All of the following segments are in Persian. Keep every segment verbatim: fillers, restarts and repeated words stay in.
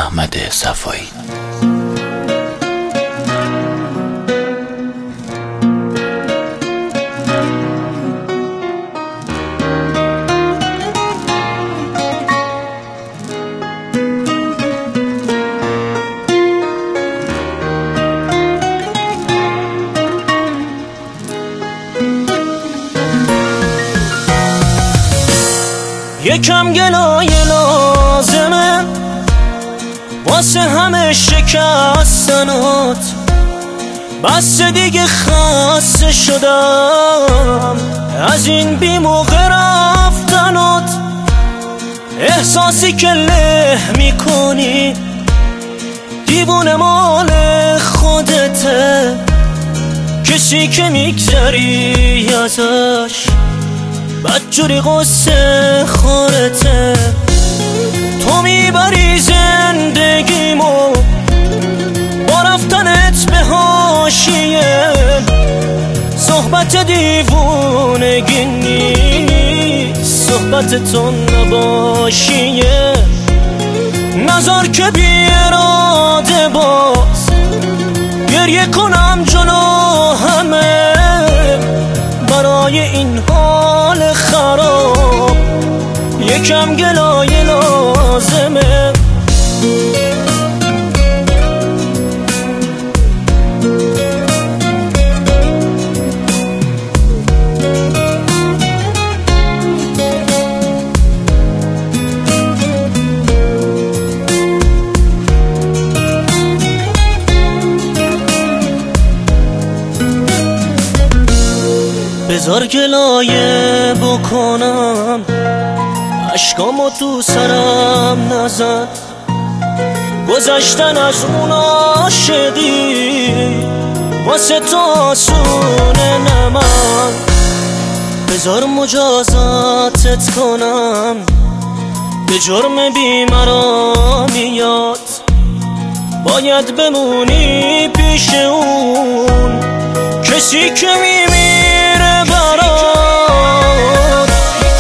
احمد صفایی. یکم گلای لازمه واسه همه شکستنات، بس دیگه خسته شدم از این بی موقع رفتنات. احساسی که له میکنی دیوونه مال خودته، کسی که میگذری ازش بدجوری قصه خورته. تو میبری زندگیمو با رفتنت به حاشیه، صحبت دیوونگی نیست صحبتتون نباشیه. نذار که بی اراده باز گریه کنم جلو همه برای این حال خراب. یکم گلای لازمه. بذار گلایه بکنم، اشکامو تو سرم نزن. گذشتن از اون عاشقی واسه تو آسونه نه من. بذار مجازاتت کنم، به جرم بیمرامیات باید بمونی پیش اون کسی که میمیره برات.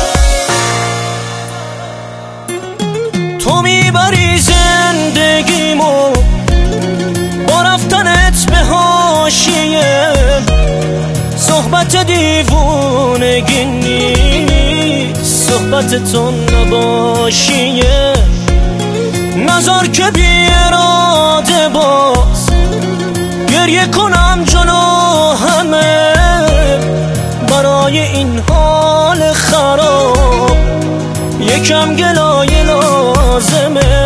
تو میبری زندگیمو با رفتنت به حاشیه، صحبت دیوونگی نیست صحبتتون نباشیه. نذار که بی اراده باز گریه کنم جلو همه برای این حال خراب. یکم گلای لازمه.